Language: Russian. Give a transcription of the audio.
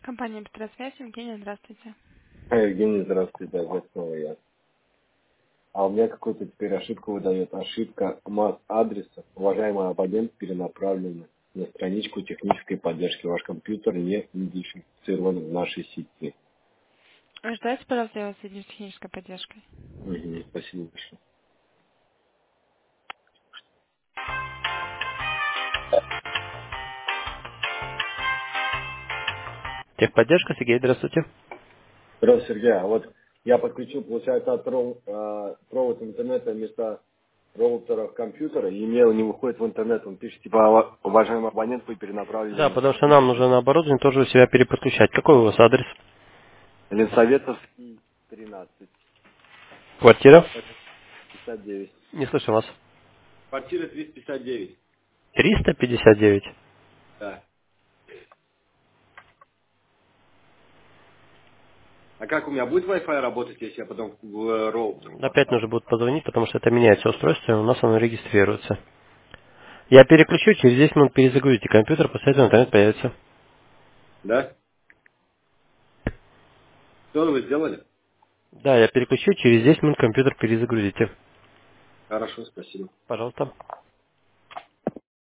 Компания Петросвязь, Евгения, здравствуйте. Евгений, здравствуйте, опять снова я. А у меня какую-то теперь ошибку выдает. Ошибка МАС адреса. Уважаемый абонент перенаправлен на страничку технической поддержки. Ваш компьютер не идентифицирован в нашей сети. Ждайте, пожалуйста, я вас соединю с технической поддержкой. Мгм, спасибо большое. Техподдержка, Сергей, здравствуйте. Здравствуйте, Сергей. А вот я подключил, получается, провод интернета вместо роутера компьютера, и мне он не выходит в интернет. Он пишет, типа, уважаемый абонент, вы Да, перенаправлены потому на что нам нужно на оборудование тоже у себя переподключать. Какой у вас адрес? Ленсоветовский 13, Квартира? 59. Не слышу вас. Квартира 359. 359. Да. А как у меня будет Wi-Fi работать, если я потом в роутер Опять поставлю? нужно будет позвонить, потому что это меняется устройство, и у нас оно регистрируется. Я переключу, через 10 минут перезагрузите компьютер, после этого интернет появится. Да? Что вы сделали? Да, я переключу, через 10 минут компьютер перезагрузите. Хорошо, спасибо. Пожалуйста.